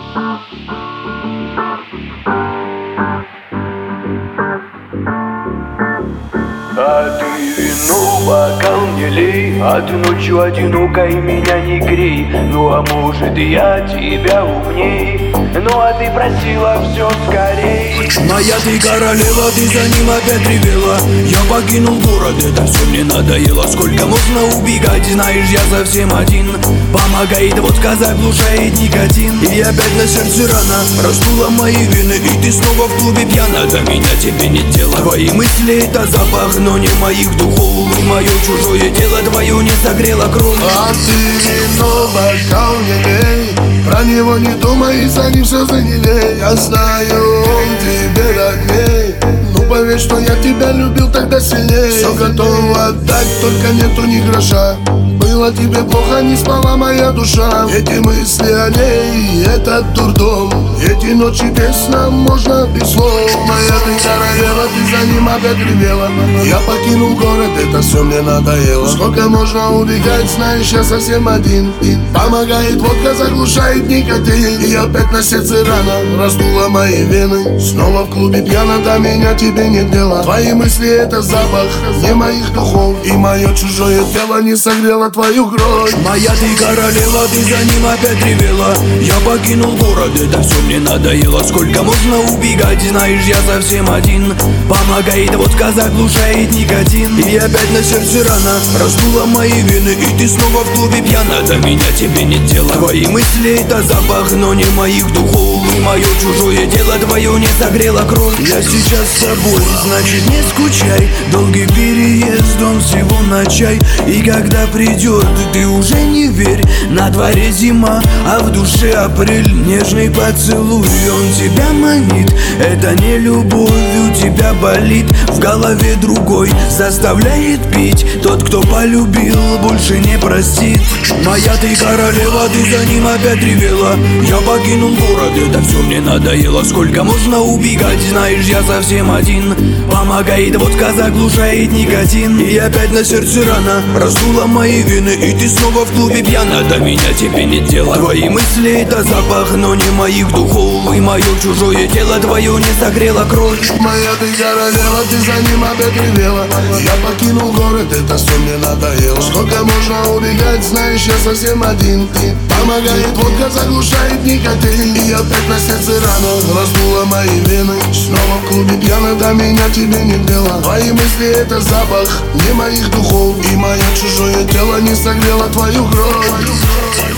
А ты вино бокал не лей, а ты ночью одинокой меня не грей. Ну а может я тебя умней, ну а ты просила все скорей. Моя ты королева, ты за ним опять ревела. Я покинул город, это все мне надоело. Сколько можно убегать, знаешь, я совсем один. Помогает водка, заглушает никотин. И опять на сердце рана, раздула мои вены. И ты снова в клубе пьяна, до меня тебе нет дела. Твои мысли это запах, но не моих духов. И мое чужое тело твое не согрело кровь. А ты вино бокал не лей, про него не думай, и за ним все занялей. Я знаю, он тебе родней. Ну поверь, что я тебя любил тогда сильнее. Все готово отдать, только нету ни гроша. Было тебе плохо, не спала моя душа. Эти мысли о ней, этот дурдом. Эти ночи без сна, можно без слов. Моя ты королева, ты за ним опять ревела. Я покинул город, это все мне надоело. Сколько можно убегать, знаешь, я совсем один. И помогает водка, заглушает никотин. И опять на сердце рана, раздула мои вены. Снова в клубе пьяна, до меня тебе нет дела. Твои мысли это запах, не моих духов. И мое чужое тело не согрело твою кровь. Моя ты королева, ты за ним опять ревела. Я покинул город, это все мне надоело. Сколько можно убегать, знаешь, я совсем один. Помогает водка, заглушает никотин. И опять на сердце рана, раздула мои вены. И ты снова в клубе пьяна, до меня тебе нет дела. Твои мысли это запах, но не моих духов. И мое чужое тело твое не согрело кровь. Я сейчас с собой, значит не скучай. Долгий переезд, он всего на чай. И когда придет, ты уже не верь. На дворе зима, а в душе апрель. Нежный поцелуй, он тебя манит. Это не любовь, у тебя болит. В голове другой заставляет пить. Тот, кто полюбил, больше не простит. Моя ты королева, ты за ним опять ревела. Я покинул город, это все мне надоело. Сколько можно убегать, знаешь, я совсем один. Помогает водка, заглушает никотин. И опять на сердце рана, раздула мои вены. И ты снова в клубе пьяна, до меня тебе нет дела. Твои мысли это запах, но не моих духов. И мое чужое тело твое не согрело кровь. Моя ты королева, ты за ним опять ревела. Я покинул город, это все мне надоело. Сколько можно убегать, знаешь, я совсем один. И помогает водка, заглушает никотин. И опять на сердце рана, раздула мои вены. Снова в клубе пьяна, до меня тебе нет дела. Твои мысли это запах, не моих духов. И мое чужое тело не согрело твою кровь.